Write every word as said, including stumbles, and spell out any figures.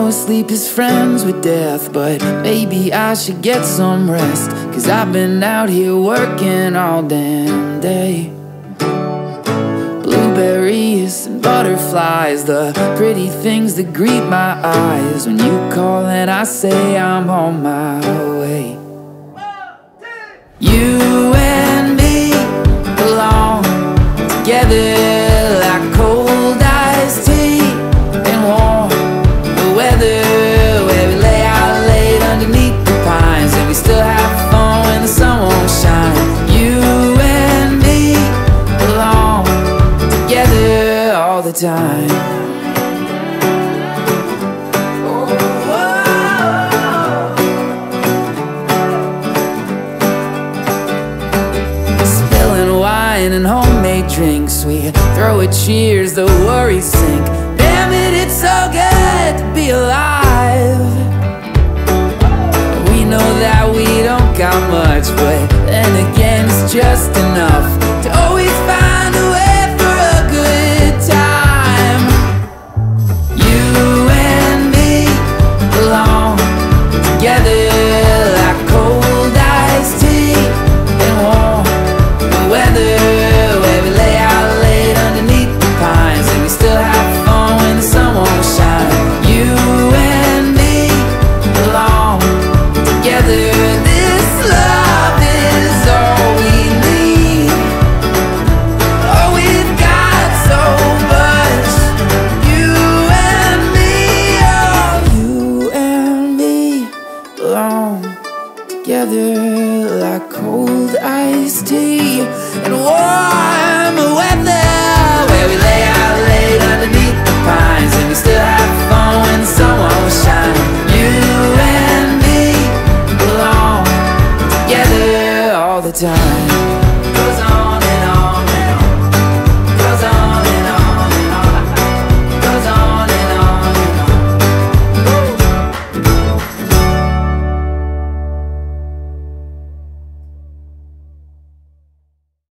know sleep is friends with death, but maybe I should get some rest, 'cause I've been out here working all damn day. Blueberries and butterflies, the pretty things that greet my eyes when you call and I say I'm on my way. You and me belong together like cold iced tea and warm weather, where we lay out late underneath the pines and we still have fun when the sun won't shine. You and me belong together all the time. Spilling wine and homemade drinks, we throw a cheers, the worries sink. Damn it, it's so good to be alive. We know that we don't got much, but then again it's just enough to always